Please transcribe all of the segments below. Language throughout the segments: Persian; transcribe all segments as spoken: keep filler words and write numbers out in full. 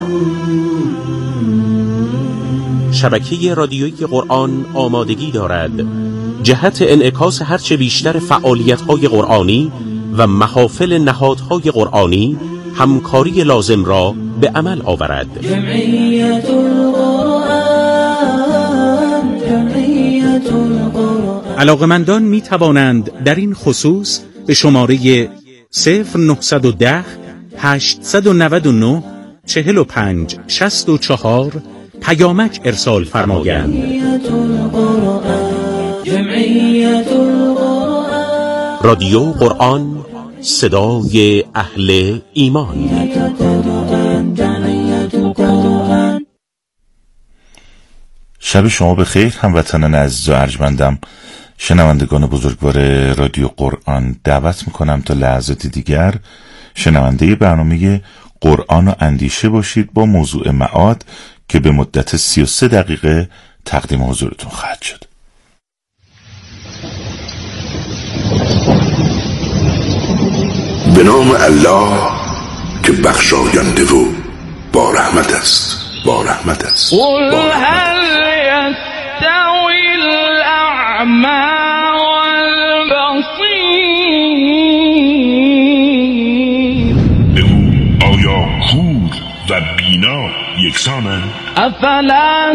شبکه رادیویی قرآن آمادگی دارد جهت انعکاس هرچه بیشتر فعالیت‌های قرآنی و محافل نهادهای قرآنی همکاری لازم را به عمل آورد. جمعیت القرآن، جمعیت القرآن. علاقمندان می توانند در این خصوص به شماره صفر نهصد و ده هشتصد و نود و نه چهل و پنج شصت و چهار پیامک ارسال فرمایند. جمعیت القرآن، رادیو قرآن، صدای اهل ایمان. شب شما بخیر هموطنان عزیز و ارجمندم. شنوندگان بزرگوار رادیو قرآن دعوت میکنم تا لحظات دیگر شنونده برنامه قرآن و اندیشه باشید با موضوع معاد که به مدت سی و سه دقیقه تقدیم حضورتون خواهد شد. به نام الله که بخشاینده و با رحمت است، با رحمت است. قل هل یستوی الاعمی والبصیر، بگو آیا کور و بینا یکسانند؟ افلا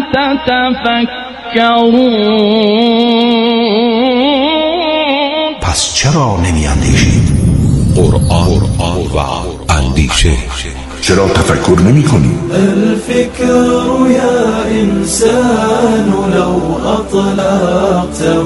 تتفکرون، پس چرا نمی اندیشید؟ قرآن و اندیشه. چرا تفکر نمی کنی؟ الفكر يا إنسان لو أطلقته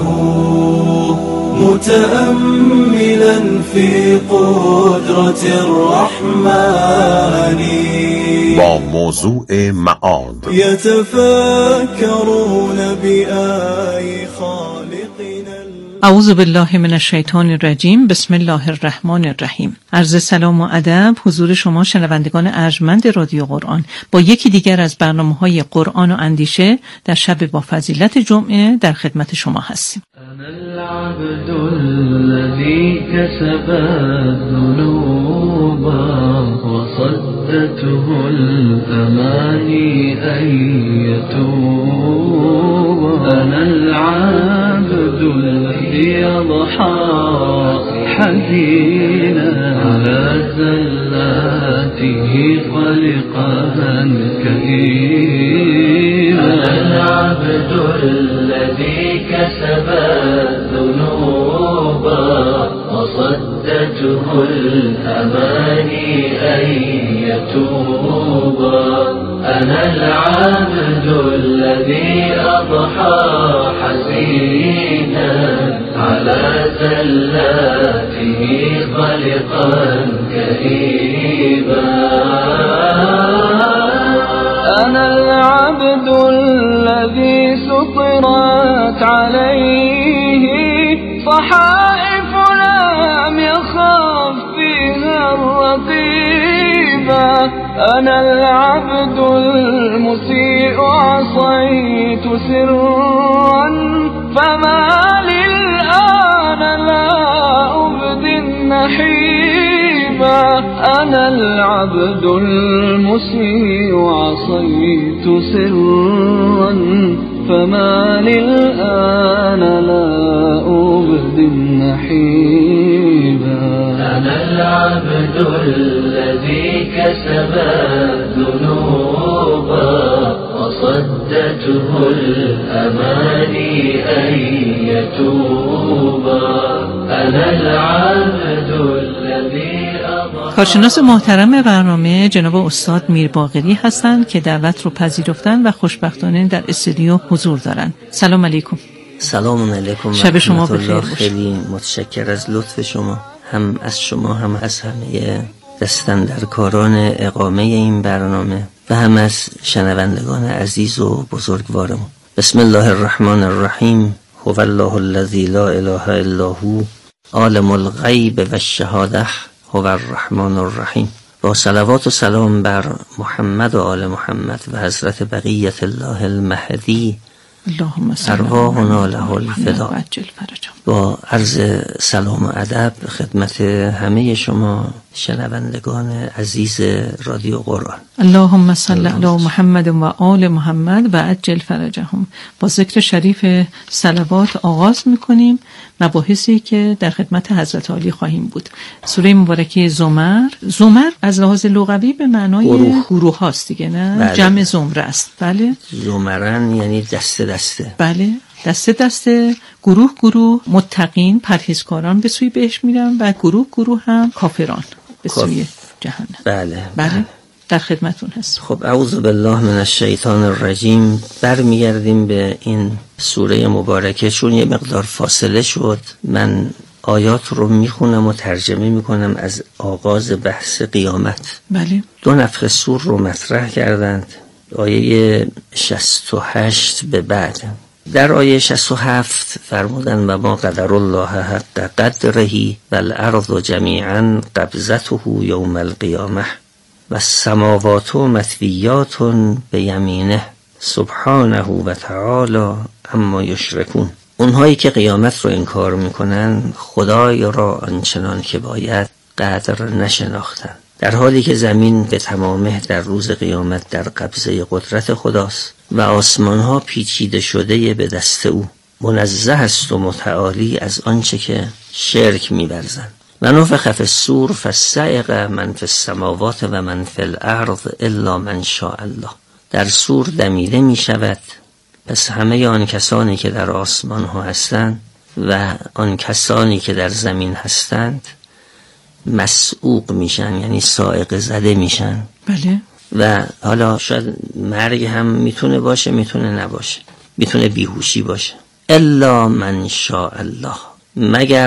متأملا في قدرة الرحمن با موضوع معاد يتفكرون بآي خالقنا. اعوذ بالله من الشیطان الرجیم. بسم الله الرحمن الرحیم. عرض سلام و ادب حضور شما شنوندگان ارجمند رادیو قرآن با یکی دیگر از برنامه‌های قرآن و اندیشه در شب با فضیلت جمعه در خدمت شما هستیم. أنا العبد الذي كسب الذنوب وصدته الأماني أن يتوب. أنا العبد الذي يضحى حزينا على زلاته خلقا كئيبا. أنا العبد الذي كسب الذنوب وصدته الأماني أن يتوب. أنا العبد الذي أضحى حزينا على زلاته خلقا كئيبا. أنا العبد الذي سطرت عليه صحائف لم يخاف فيها الرقيبا. أنا العبد المسيء عصيت سرا فما للآن لا أبدي النحيبا. أنا العبد المسيء عصيت سرا فما للآن لا أبدي النحيبا. أنا العبد الذي كسب الذنوب وصدته الأماني أن يتوب. أنا العبد الذي کارشناس محترم برنامه جناب استاد میر باقری هستند که دعوت رو پذیرفتن و خوشبختانه در استودیو حضور دارن. سلام علیکم. سلام علیکم. شب شما بخیر باشه. خیلی متشکر از لطف شما، هم از شما هم از همه دستندرکاران اقامه این برنامه و هم از شنوندگان عزیز و بزرگوارم. بسم الله الرحمن الرحیم. هو الله الذی لا اله الا هو عالم الغیب و الشهاده هو الرحمن الرحیم. با صلوات و سلام بر محمد و آل محمد و حضرت بقیت الله المهدی ارواحنا له الفدا. با عرض سلام و ادب خدمت همه شما شنوندگان عزیز رادیو قرآن. اللهم صل علی محمد و آل محمد و عجل فرجهم. با ذکر شریف صلوات آغاز میکنیم مباحثی که در خدمت حضرت عالی خواهیم بود. سوره مبارکه زمر. زمر از لحاظ لغوی به معنای گروه, گروه هاست دیگه، نه؟ بله. جمع زمره است. بله. زمرن یعنی دسته دسته. بله. دسته دسته، گروه گروه، متقین پرهیزکاران به سوی بهشت میرن و گروه گروه هم کافران به سوی جهنم. بله. بله. در خدمتون هست. خب اعوذ بالله من الشیطان الرجیم. برمیگردیم به این سوره مبارکه چون یه مقدار فاصله شد. من آیات رو میخونم و ترجمه میکنم از آغاز بحث قیامت. بله. دو نفخ صور رو مطرح کردند. آیه شصت و هشت به بعد. در آیه شصت و هفت فرمودن و ما قدر الله حق قدره و الارض جمیعا قبضته یوم القیامه و السماوات مطویات به یمینه سبحانه و تعالی اما یشرکون. اونهایی که قیامت رو انکار میکنن خدای را آنچنان که باید قدر نشناختن، در حالی که زمین به تمامه در روز قیامت در قبضه قدرت خداست و آسمان ها پیچیده شده به دست او، منزه است و متعالی از آنچه که شرک می‌ورزند. و نفخ فی الصور فصعق من فی السماوات و من فی الارض الا من شاء الله. در صور دمیده می شود، پس همه آن کسانی که در آسمان ها هستند و آن کسانی که در زمین هستند مسعوق میشن، یعنی صاعقه زده میشن. بله. و حالا شاید مرگ هم میتونه باشه، میتونه نباشه، میتونه بیهوشی باشه. الا من شاء الله، مگر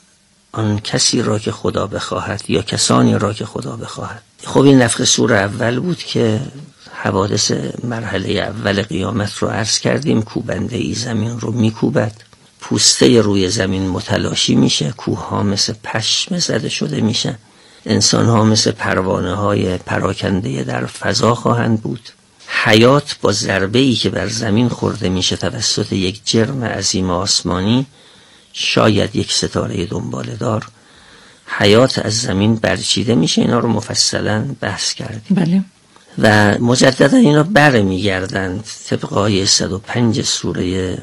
آن کسی را که خدا بخواهد یا کسانی را که خدا بخواهد. خب این نفخ صور اول بود که حوادث مرحله اول قیامت رو عرض کردیم. کوبنده ای زمین رو میکوبد، پوسته روی زمین متلاشی میشه، کوه ها مثل پشم زده شده میشن، انسان ها مثل پروانه های پراکنده در فضا خواهند بود. حیات با ضربه ای که بر زمین خورده میشه توسط یک جرم عظیم آسمانی، شاید یک ستاره دنباله دار، حیات از زمین برچیده میشه. اینا رو مفصلا بحث کردیم. بله. و مجددا اینا بر میگردند طبق آیه صد و پنج سوره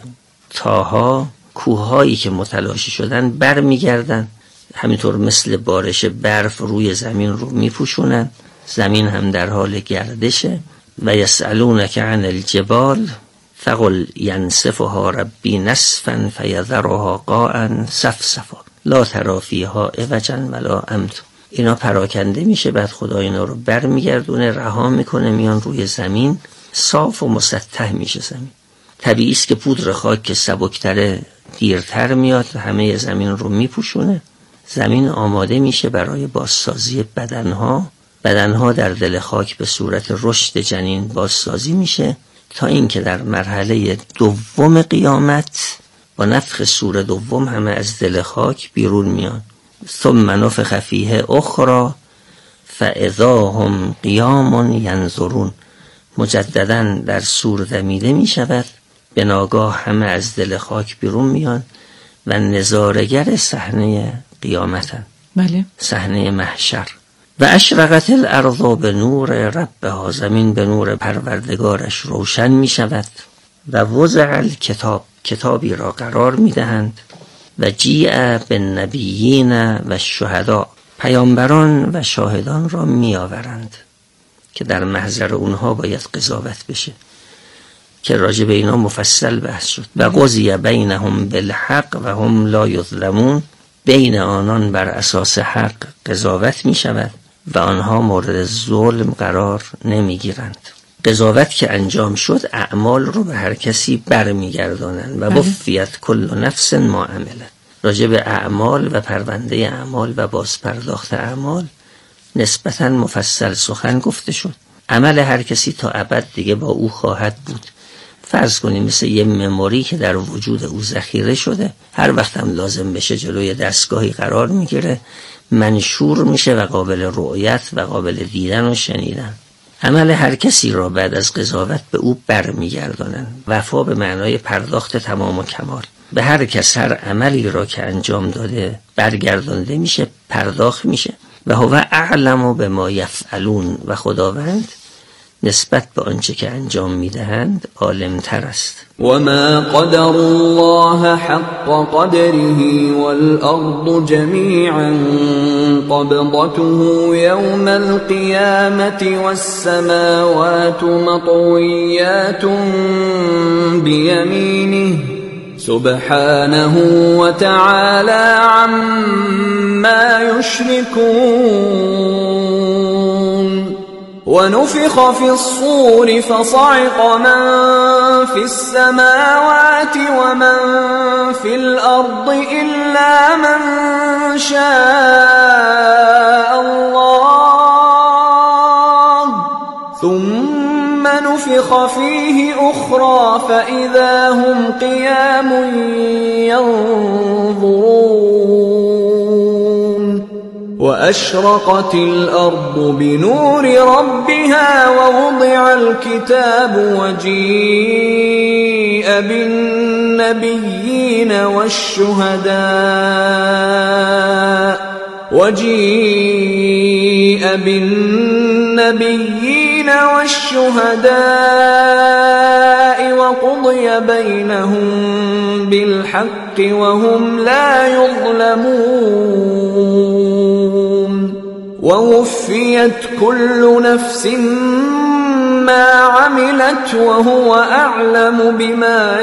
طه. کوههایی که متلاشی شدن بر میگردن، همینطور مثل بارش برف روی زمین رو میپوشونن. زمین هم در حال گردشه. و یسألونک عن الجبال فقل ینسفها ربی نسفا فیذرها قاعا صفصفا لا تری فیها عوجا ولا امتا. اینا پراکنده میشه، بعد خدا اینا رو بر میگردونه، رها میکنه، میان روی زمین، صاف و مسطح میشه زمین. طبیعی است که پودر خاک که سبکتره دیرتر میاد، همه زمین رو میپوشونه. زمین آماده میشه برای بازسازی بدنها. بدنها در دل خاک به صورت رشد جنین بازسازی میشه تا اینکه در مرحله دوم قیامت با نفخ صور دوم همه از دل خاک بیرون میان. ثم نفخ فیه اخرى فاذا هم قیام ینظرون. مجددا در صور دمیده میشود، به ناگاه همه از دل خاک بیرون میان و نظارگر صحنه قیامتن. بله. صحنه محشر. و اشرقت الارض به نور ربها، زمین به نور پروردگارش روشن می شود. و وضع الکتاب، کتابی را قرار می دهند. و جیع بالنبیین و شهدا، پیامبران و شاهدان را می آورند که در محضر اونها باید قضاوت بشه، که راجع به اینا مفصل بحث شد. و قضی بینهم بالحق و هم لا یظلمون، بین آنان بر اساس حق قضاوت می شود و آنها مورد ظلم قرار نمی گیرند. قضاوت که انجام شد اعمال رو به هر کسی بر می گردانند و وفیت کل نفس ما عملت. راجع به اعمال و پرونده اعمال و بازپرداخت اعمال نسبتاً مفصل سخن گفته شد. عمل هر کسی تا ابد دیگه با او خواهد بود. فرض کنیم مثل یه مموری که در وجود او ذخیره شده، هر وقت هم لازم بشه جلوی دستگاهی قرار میگیره، منشور میشه و قابل رؤیت و قابل دیدن و شنیدن. عمل هر کسی را بعد از قضاوت به او بر میگردانن. وفا به معنای پرداخت تمام و کمال. به هر کس هر عملی را که انجام داده برگردانده میشه، پرداخت میشه. و هو اعلم بما یفعلون، و خداوند نسبت به آنچه که انجام میدهند عالم‌تر است. و ما قدر الله حق قدره والارض جمیعا قبضته یوم القیامة والسماوات مطویات بیمینه سبحانه وتعالى عما يشركون. ونفخ في الصور فصعق من في السماوات ومن في الأرض إلا من شاء الله ثم نفخ فيه أخرى فإذا هم قيام ينظرون. وأشرقت الأرض بنور ربها ووضع الكتاب وجيء بالنبيين والشهداء وجيء بالنبيين والشهداء وقضي بينهم بالحق وهم لا يظلمون. ووفيت كل نفس ما عملت وهو أعلم بما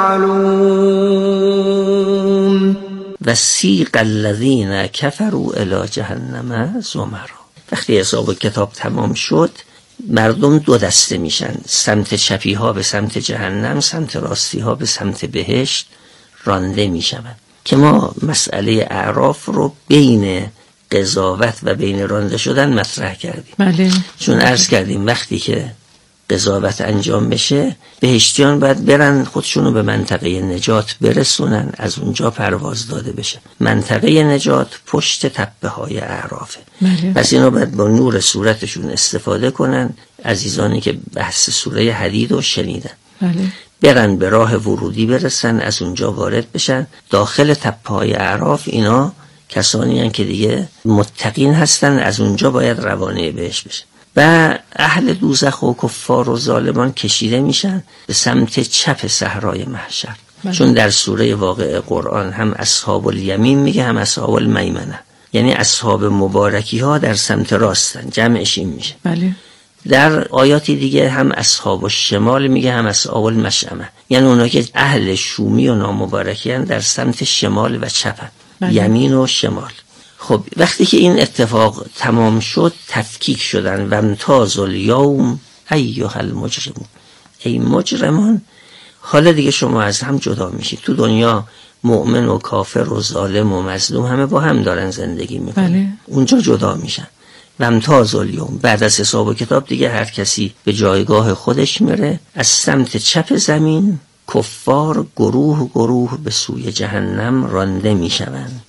يفعلون. وسیق الذین کفروا الی جهنم زمرا. وقتی حساب کتاب تمام شد مردم دو دسته میشن، سمت چپی ها به سمت جهنم، سمت راستی ها به سمت بهشت رانده میشن. که ما مسئله اعراف رو بین قضاوت و بین رانده شدن مطرح کردیم. بله. چون عرض کردیم وقتی که قضاوت انجام بشه بهشتیان باید برن خودشونو به منطقه نجات برسونن، از اونجا پرواز داده بشه. منطقه نجات پشت تپه های اعرافه. بله. پس اینا باید با نور صورتشون استفاده کنن. عزیزانی که بحث سوره حدید رو شنیدن، بله. برن به راه ورودی برسن، از اونجا وارد بشن داخل تپه های اعراف. اینا کسانی هستند که دیگه متقین هستن، از اونجا باید روانه بهش بشن. و اهل دوزخ و کفار و ظالمان کشیده میشن به سمت چپ صحرای محشر. بله. چون در سوره واقعه قرآن هم اصحاب الیمین میگه هم اصحاب المیمنه، یعنی اصحاب مبارکی ها در سمت راستن، جمعش این میشه. بله. در آیاتی دیگه هم اصحاب الشمال میگه هم اصحاب المشأمه، یعنی اونا که اهل شومی و نامبارکی هن در سمت شمال و چپن. بله. یمین و شمال. خب وقتی که این اتفاق تمام شد تفکیک شدن و امتاز الیوم ایها المجرمون، ای مجرمان حالا دیگه شما از هم جدا میشید. تو دنیا مؤمن و کافر و ظالم و مظلوم همه با هم دارن زندگی میکنن. بله. اونجا جدا میشن و امتاز الیوم. بعد از حساب و کتاب دیگه هر کسی به جایگاه خودش میره. از سمت چپ زمین کفار گروه گروه به سوی جهنم رانده میشوند.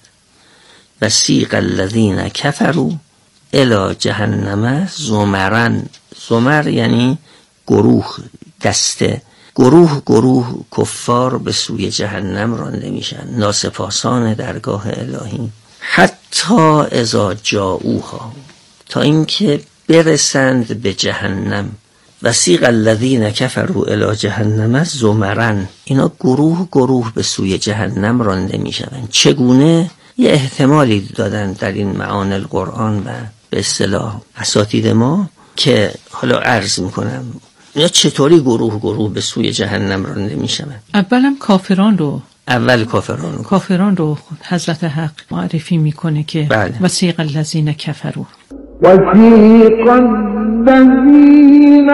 وسیق الذین کفروا الی جهنم زمرن. زمر یعنی گروه، دسته. گروه گروه کفار به سوی جهنم رانده میشن، ناسپاسان درگاه الهی. حتی اذا جاؤوها، تا اینکه برسند به جهنم. وسیق الذین کفروا الی جهنم زمرن. اینا گروه گروه به سوی جهنم رانده میشن. چگونه؟ یه احتمالی دادن در این معانی القرآن و به اصطلاح اساتید ما که حالا عرض میکنم یا چطوری گروه گروه به سوی جهنم رانده میشن. اولم کافران رو اول کافران رو کافران رو حضرت حق معرفی میکنه که بله. وسیق الذین کفروا وسیق الذین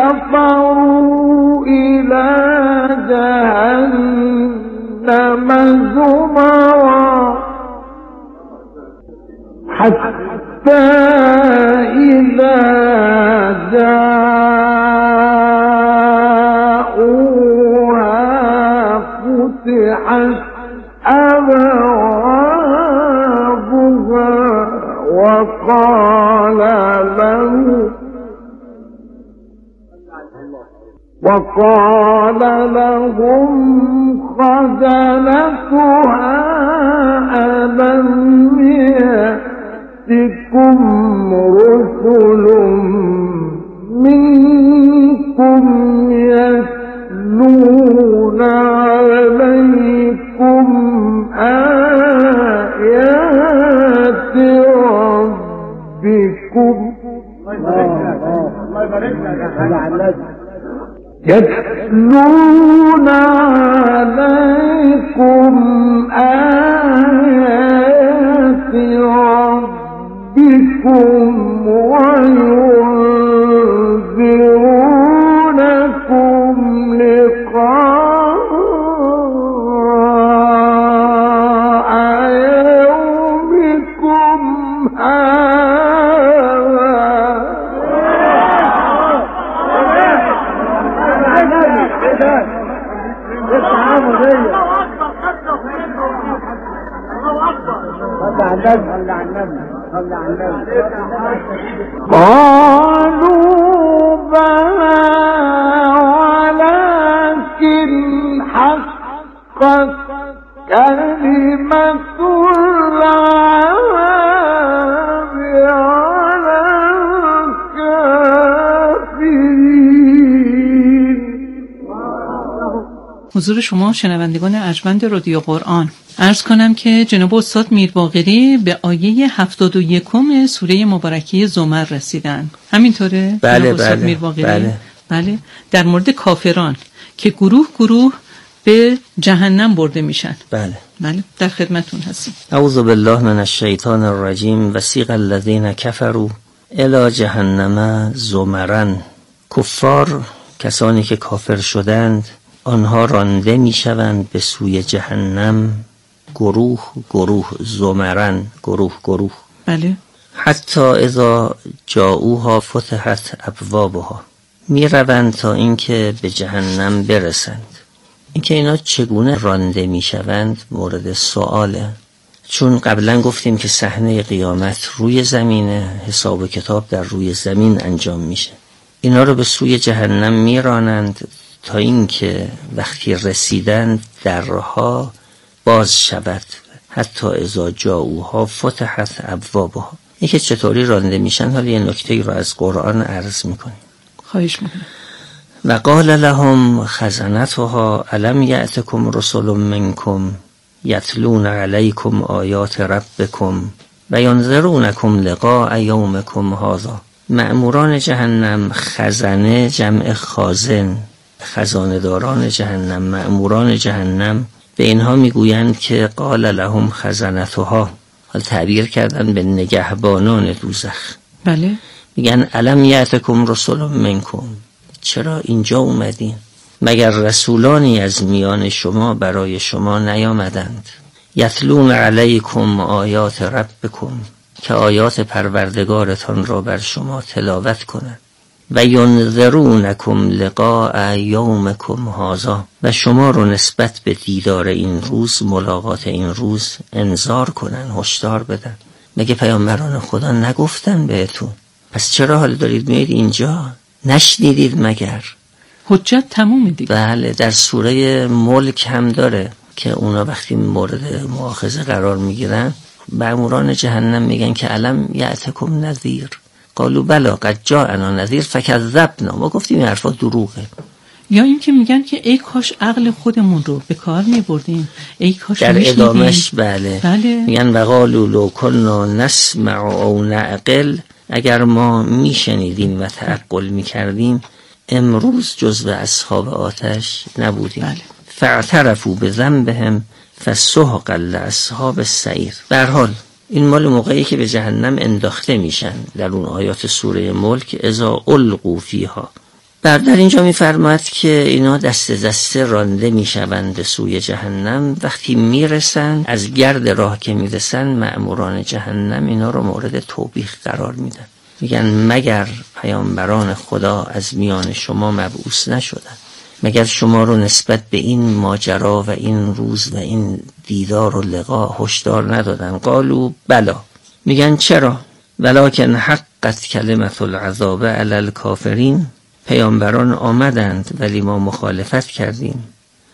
کفروا الی جهنم زمرا حتى إذا جاءوها فتحت أبوابها وقال له وقال لهم خزنتها ألم رسل منكم يتلون عليكم آيات ربكم يتلون عليكم آيات ربكم وينذرونكم لقاء يومكم هذا. قالوا بلى ولكن حقت كلمة العذاب على الكافرين. حضور شما شنوندگان ارجمند رادیو قرآن، عرض کنم که جناب استاد میرباقری به آیه هفتاد و یکم سوره مبارکه زمر رسیدن. همینطوره؟ بله بله بله بله. در مورد کافران که گروه گروه به جهنم برده میشن. بله بله در خدمتون هستیم. اعوذ بالله من الشیطان الرجیم. وسیق الذین کفروا الی جهنم زمرا. کفار، کسانی که کافر شدند، آنها رانده میشوند به سوی جهنم گروه گروه، زمرن، گروه گروه. بله. حتی اذا جاؤوها فتحت ابوابها. می روند تا اینکه به جهنم برسند. اینکه اینا چگونه رانده می شوند مورد سؤاله، چون قبلا گفتیم که صحنه قیامت روی زمینه، حساب و کتاب در روی زمین انجام میشه. اینا رو به سوی جهنم می رانند تا اینکه وقتی رسیدند درها باز شود. حتی اذا جاؤوها فتحت ابوابها. این که چطوری رانده میشن، حالا یه نکته رو از قرآن عرض میکنیم. خواهش میکنم. و قال لهم خزنتها الم یأتکم رسل منکم یتلون علیکم آیات ربکم و ینذرونکم لقاء یومکم هذا. مأموران جهنم، خزنه جمع خازن، خزانه‌داران جهنم، مأموران جهنم، به اینها میگویند که قال لهم خزنتها، حال تعبیر کردن به نگهبانان دوزخ. بله. میگن الم یأتکم رسل منکم، چرا اینجا اومدین؟ مگر رسولانی از میان شما برای شما نیامدند؟ یتلون علیکم آیات ربکم، که آیات پروردگارتان را بر شما تلاوت کنند. و ینذرونکم لقاء یومکم هذا، و شما رو نسبت به دیدار این روز، ملاقات این روز انذار کنن، هشدار بدن. مگه پیامبران خدا نگفتن بهتون؟ پس چرا حال دارید میید اینجا؟ نشنیدید مگر؟ حجت تموم دیگه. بله. در سوره ملک هم داره که اونا وقتی مورد مؤاخذه قرار میگیرن، مأموران جهنم میگن که الم یأتکم نذیر، قالوا بلا قد جاءنا نذیر فکذبنا. ما گفتیم این حرفا دروغه. یا این که میگن که ای کاش عقل خودمون رو به کار میبردیم، ای کاش در ادامش بله. بله. میگن و قالوا لو کنا نسمع او نعقل، اگر ما میشنیدیم و تعقل میکردیم امروز جزو اصحاب آتش نبودیم. بله. فاعترفوا بذنبهم فسحقا لاصحاب السعیر. به هر حال این مال موقعی که به جهنم انداخته میشن در اون آیات سوره ملک، اذا القوا فیها. بعد در اینجا میفرماد که اینا دست دسته رانده میشوند به سوی جهنم. وقتی میرسن، از گرد راه که میرسن، مأموران جهنم اینا رو مورد توبیخ قرار میدن. میگن مگر پیامبران خدا از میان شما مبعوث نشدن؟ مگر شما رو نسبت به این ماجرا و این روز و این دیدار و لقا هشدار ندادن؟ قالوا بلا. میگن چرا؟ ولکن حقت کلمت العذاب علی الکافرین. پیامبران آمدند ولی ما مخالفت کردیم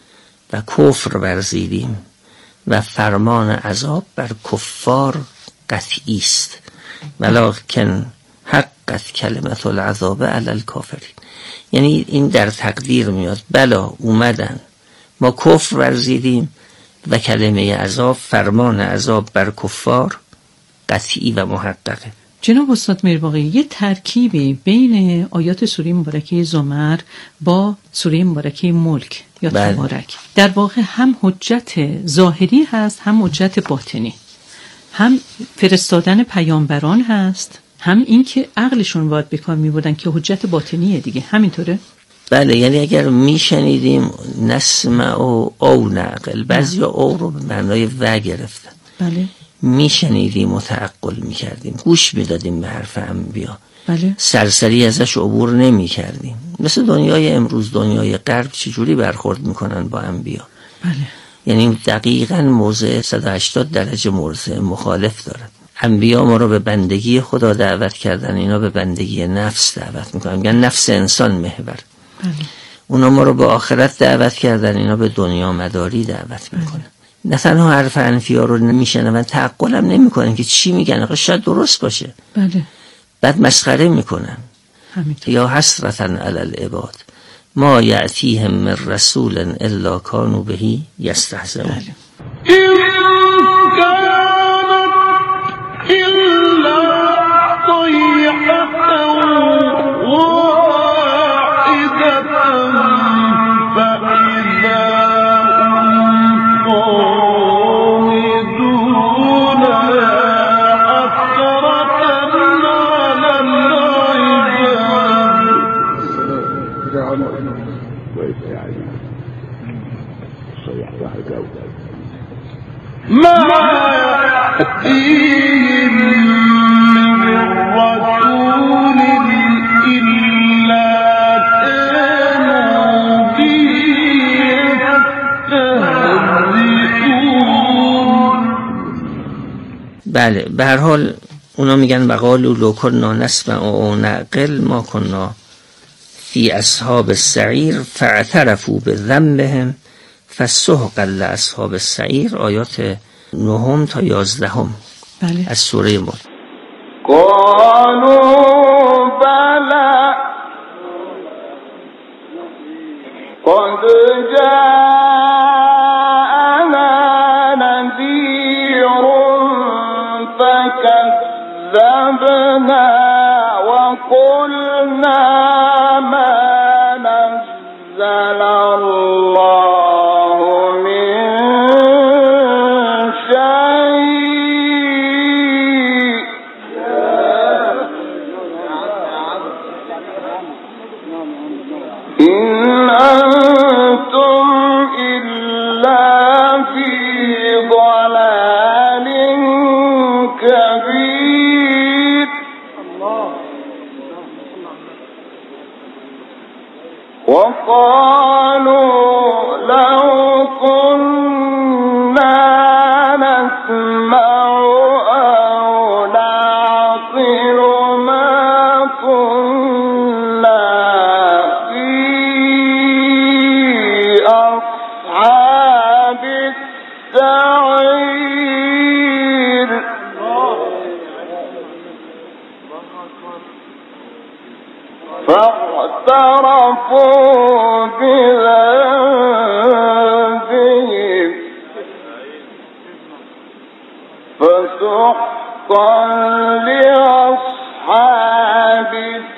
و کفر ورزیدیم و فرمان عذاب بر کفار قطعی است. ولکن حقت کلمت العذاب علی الکافرین. یعنی این در تقدیر میاد، بلا اومدن، ما کفر ورزیدیم و کلمه عذاب، فرمان عذاب بر کفار قطعی و محققه. جناب استاد میرباقی، یه ترکیبی بین آیات سوره مبارکه زمر با سوره مبارکه ملک یا تبارک در واقع هم حجت ظاهری هست، هم حجت باطنی، هم فرستادن پیامبران هست، هم این که عقلشون باید بکار میبردن که حجت باطنیه دیگه. همینطوره؟ بله، یعنی اگر میشنیدیم نسمع و او نعقل، بعضی او رو به معنای و گرفتن. بله. میشنیدیم و تعقل میکردیم، گوش میدادیم به حرف انبیا. بله. سرسری ازش عبور نمیکردیم. مثل دنیای امروز، دنیای غرب چجوری برخورد میکنن با انبیا. بله. یعنی دقیقاً موضع صد و هشتاد درجه موضع مخالف دارن. انبیا ما رو به بندگی خدا دعوت کردن، اینا به بندگی نفس دعوت میکنن، میگن نفس انسان محور. بله. اونا ما رو به آخرت دعوت کردن، اینا به دنیا مداری دعوت میکنن. نه تنها حرف انفیا رو نمیشنن و تعقل هم نمیکنن که چی میگن، آخه شاید درست باشه. بله. بعد مسخره میکنن. همینطور. یا حسرتا علی العباد ما یأتیهم من رسول الا کانوا بهی یستهزئون. بله، به هر حال اونا میگن وقالوا لو كنا نسمع او نعقل ما كنا فی اصحاب السعیر فاعترفوا بذنبهم فسحقا لاصحاب السعیر. آیات نهم تا یازدهم بله. از سوره ملک. قالوا بلى قد جاءنا نذير فكذبنا وقلنا ما نزل الله من شيء إن أنتم إلا في ضلال كبير. وقالوا لو كنا نسمع أو نعقل ما كنا في أصحاب السعير. فاعترفوا بذنبهم فسحقا لأصحاب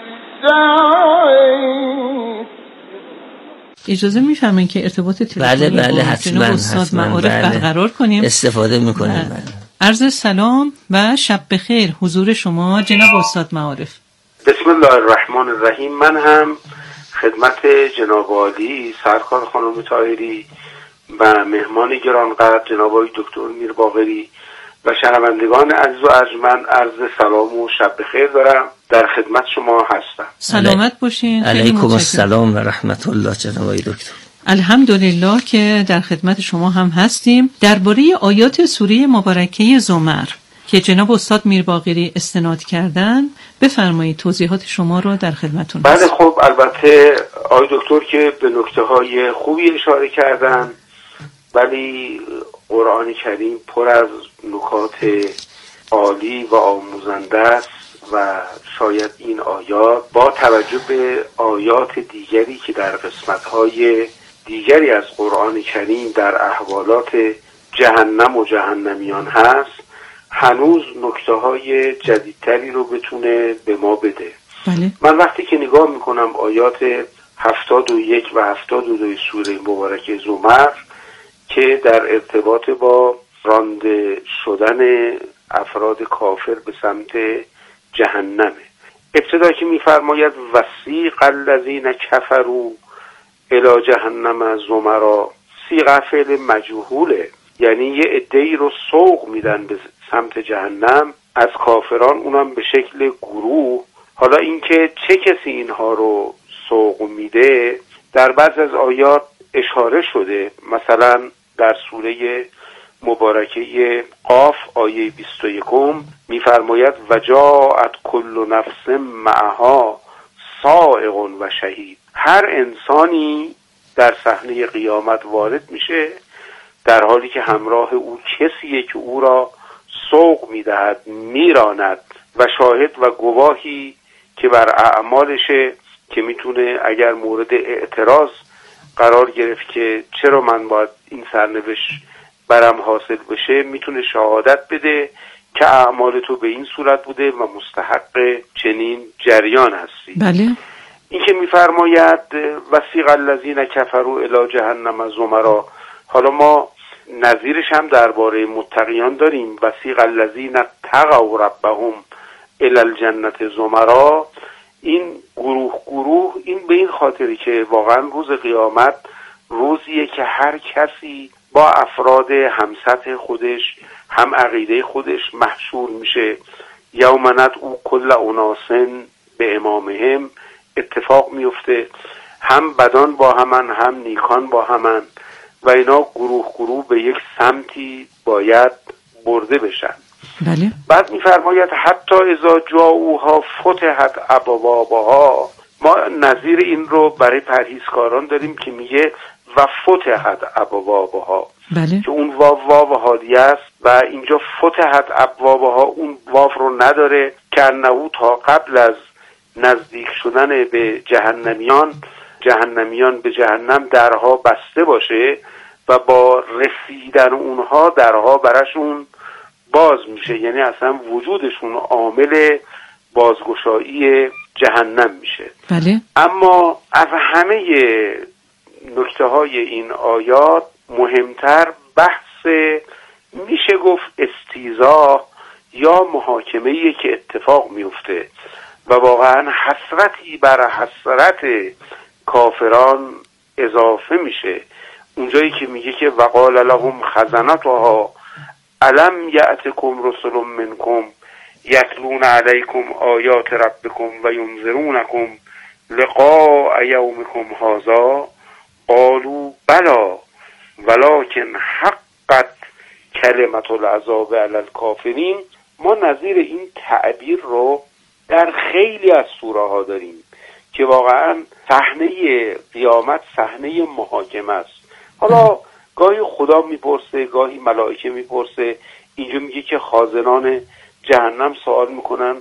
السعير. اجازه میفرمایید که ارتباط تلفنی بله بله حتما حتما معارف برقرار کنیم، استفاده میکنیم. بله. عرض سلام و شب بخیر حضور شما جناب استاد معارف. بسم الله الرحمن الرحیم. من هم خدمت جناب عالی سرکار خانم طاهری و مهمان گرانقدر جناب آقای دکتر میرباقری و شنوندگان عزیز و ارجمند عرض سلام و شب بخیر دارم. در خدمت شما هستم. سلامت باشین. علیکم السلام و رحمت الله جناب آقای دکتر. الحمدلله که در خدمت شما هم هستیم. درباره آیات سوره مبارکه زمر که جناب استاد میرباقری استناد کردن بفرمایید، توضیحات شما رو در خدمتون بله هست. خب البته آقای دکتر که به نکته های خوبی اشاره کردن، ولی قرآن کریم پر از نکات عالی و آموزنده است و شاید این آیات با توجه به آیات دیگری که در قسمت‌های دیگری از قرآن کریم در احوالات جهنم و جهنمیان هست هنوز نکته‌های جدیدتری رو بتونه به ما بده. بله. من وقتی که نگاه میکنم آیات هفتاد و یک و هفتاد و دو سوره مبارکه زمر که در ارتباط با رانده شدن افراد کافر به سمت جهنمه، ابتدا که میفرماید وسیق الذین کفروا الی جهنم زمرا، سیغ فعل مجهوله، یعنی یه عده‌ای رو سوق میدن به سمت جهنم از کافران، اونم به شکل گروه. حالا اینکه چه کسی اینها رو سوق میده در بعضی از آیات اشاره شده، مثلا در سوره مبارکه قاف آیه بیست و یک میفرماید و جاءت کل نفس معها سائق و شهید، هر انسانی در صحنه قیامت وارد میشه در حالی که همراه او کسیه که او را سوق میدهد، میراند و شاهد و گواهی که بر اعمالشه که میتونه اگر مورد اعتراض قرار گرفت که چرا من باید این سرنوشت برم حاصل بشه، میتونه شهادت بده که اعمال تو به این صورت بوده و مستحق چنین جریان هستی. بله. این که میفرماید وسیق الذین کفروا الی جهنم زمرا، حالا ما نظیرش هم درباره متقیان داریم، وسیق الذین تقوا ربهم الی الجنة زمرا. این گروه گروه این به این خاطری که واقعا روز قیامت روزیه که هر کسی با افراد همسطح خودش هم عقیده خودش محشور میشه. یوم ندعو کل اناس به امامهم، اتفاق میفته هم بدان با همن هم نیکان با همن و اینا گروه گروه به یک سمتی باید برده بشن. بله. بعد میفرماید حتی اذا جاءوها فتحت ابوابها، ما نظیر این رو برای پرهیزکاران داریم که میگه و فتحت ابوابها، بله. که اون واو واو حالیه است و اینجا فتحت ابوابها اون واو رو نداره که انه تا قبل از نزدیک شدن به جهنمیان جهنمیان به جهنم درها بسته باشه و با رسیدن اونها درها براشون باز میشه، یعنی اصلا وجودشون عامل بازگشایی جهنم میشه. بله. اما از همه نکته های این آیات مهمتر بحث میشه گفت استیضاح یا محاکمه‌ای که اتفاق میفته و واقعا حسرتی بر حسرت کافران اضافه میشه. اونجایی که میگه که وقال لهم خزنتها الم یأتکم رسل منکم یتلون علیکم آیات ربکم و ینذرونکم لقاء یومکم هذا قالوا بلا ولکن حقت کلمت العذاب علی الکافرین. ما نظیر این تعبیر رو در خیلی از سوره ها داریم که واقعا صحنه قیامت صحنه محاکمه است. حالا گاهی خدا میپرسه، گاهی ملائکه میپرسه. اینجا میگه که خازنان جهنم سوال میکنن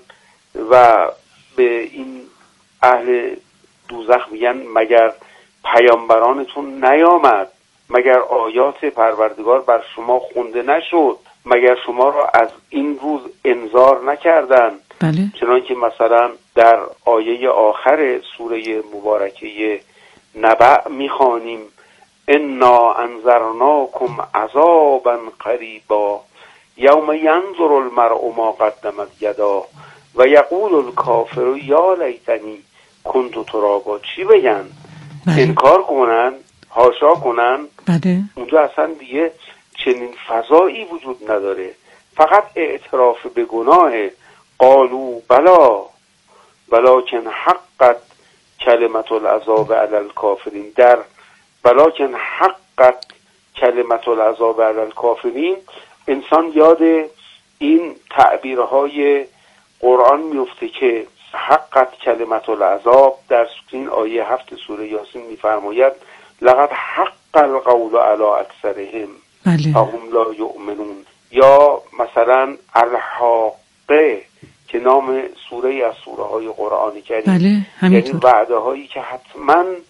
و به این اهل دوزخ میگن مگر پیامبرانتون نیامد، مگر آیات پروردگار بر شما خونده نشد، مگر شما را از این روز انذار نکردن؟ بله. چنانکه مثلا در آیه آخر سوره مبارکه نبأ میخوانیم انا انذرناکم عذابا قریبا یوم ینظر المرء ما قدمت یدا و یقول الکافر یا لیتنی کنت ترابا. چی بگن؟ بله. انکار کنن، حاشا کنن؟ بله. اونجا اصلا دیگه چنین فضایی وجود نداره، فقط اعتراف به گناه. قالوا بلا ولکن حقت کلمت العذاب علی الکافرین. در ولکن حقت کلمت العذاب علی الکافرین انسان یاد این تعبیرهای قرآن میفته که حقت کلمت العذاب در این آیه هفت سوره یاسین میفرماید لقد حق القول علی اکثرهم بله. فهم لا یؤمنون. یا مثلا الحاقه که نام سوره از سوره های قرآنی کریم، بله، یعنی وعده هایی که حتما